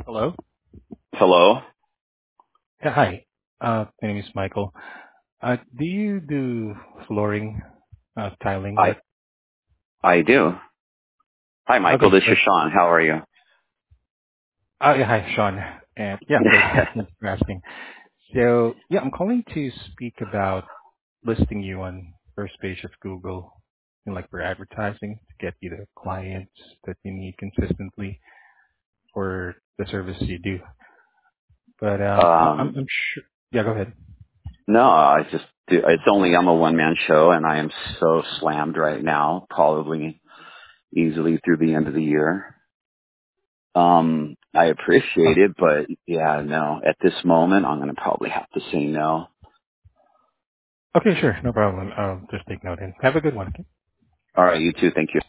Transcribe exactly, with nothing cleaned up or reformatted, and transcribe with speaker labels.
Speaker 1: Hello?
Speaker 2: Hello.
Speaker 1: Yeah, hi. Uh, my name is Michael. Uh, do you do flooring, uh, tiling
Speaker 2: I
Speaker 1: work?
Speaker 2: I do. Hi, Michael.
Speaker 1: Okay,
Speaker 2: This is
Speaker 1: sure.
Speaker 2: Sean. How are you?
Speaker 1: Oh, yeah, hi, Sean. And yeah, I'm good. Thanks for asking. So, yeah, I'm calling to speak about listing you on first page of Google, you know, like for advertising to get you the clients that you need consistently for the service you do. But um, I- I'm,
Speaker 2: um,
Speaker 1: I'm sure. Yeah, go ahead.
Speaker 2: no, I just do. It's only I'm a one man show, and I am so slammed right now. Probably easily through the end of the year. Um, I
Speaker 1: Oh,
Speaker 2: appreciate it, but yeah, no. At this moment, I'm going to probably have to say no.
Speaker 1: okay, sure, no problem. I'll just take note and have a good one. Okay?
Speaker 2: All right, you too. Thank you.